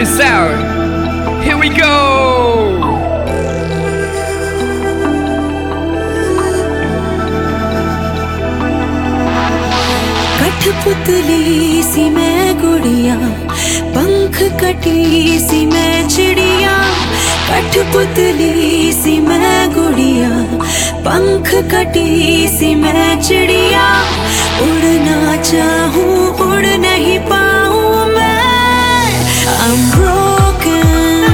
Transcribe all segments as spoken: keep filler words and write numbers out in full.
this out. Here we go. कठपुतली सी मैं गुड़िया, पंख कटी सी मैं चिड़िया। कठपुतली सी मैं गुड़िया, पंख कटी सी मैं चिड़िया। उड़ना चाहूं उड़ नहीं पाऊं मैं। I'm broken,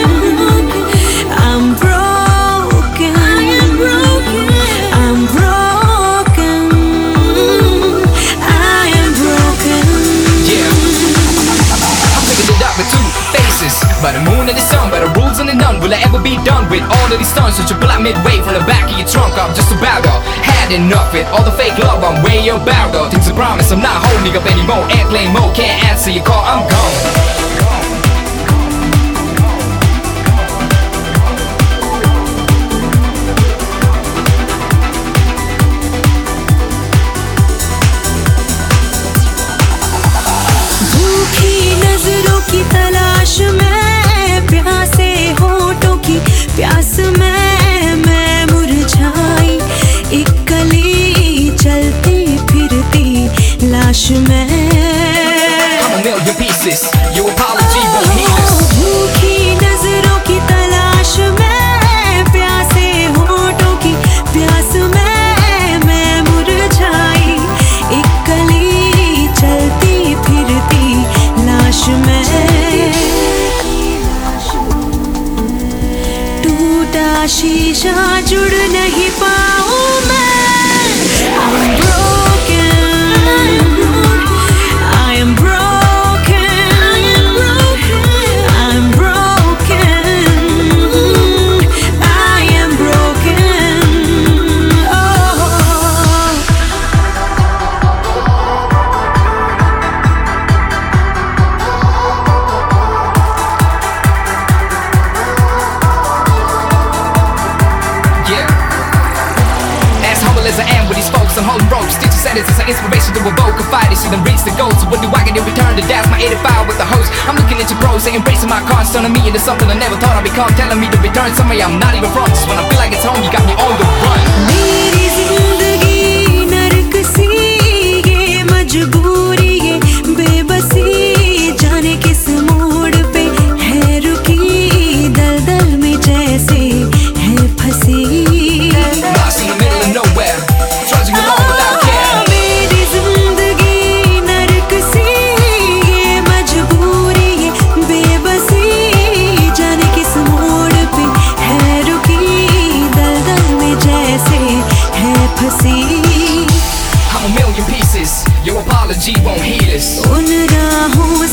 I'm broken, I'm broken, I'm broken, I am broken. Yeah, I'm picking it up with two faces, by the moon and the sun, by the rules and the none. Will I ever be done with all of these stunts? Such a black midway from the back of your trunk. I'm just about to had enough with all the fake love. I'm way about though. Things I promise I'm not holding up anymore. Airplane mode, can't answer your call. I'm gone. तलाश में प्यासे होठों की प्यास में मैं मुरझाई एक कली चलती फिरती लाश में। I'm a million pieces. Your apology won't heal us. भूखी नजरों की तलाश में प्यासे होठों की प्यास में मैं मुरझाई एक कली चलती फिरती लाश में। टूटा शीशा जुड़ नहीं पाऊं मैं। I'm broken, I am broken, I'm broken, I am broken. Oh. As I am with these folks, I'm holding ropes. Stitches sentences are inspiration to evoke a fight. See them reach the goal. So what do I get in return? To that's my eighty-five with the host. I'm looking at your pros, they embracing my cards, turning me into something I never thought I'd become. Telling me to return somewhere I'm not even from. Just when I feel like it's home, you got me on the run. मेरी जिंदगी नरक सी ये मजबूरी ये बेबसी जाने किस मोड़ पे है रुकी दलदल में जैसे है फंसी। Lost in the middle of nowhere, trudging along without care. मेरी जिंदगी नरक सी ये मजबूरी ये बेबसी जाने किस मोड़ पे है रुकी दलदल में जैसे है फंसी। I'm a million pieces. Your apology won't heal us. उन राहों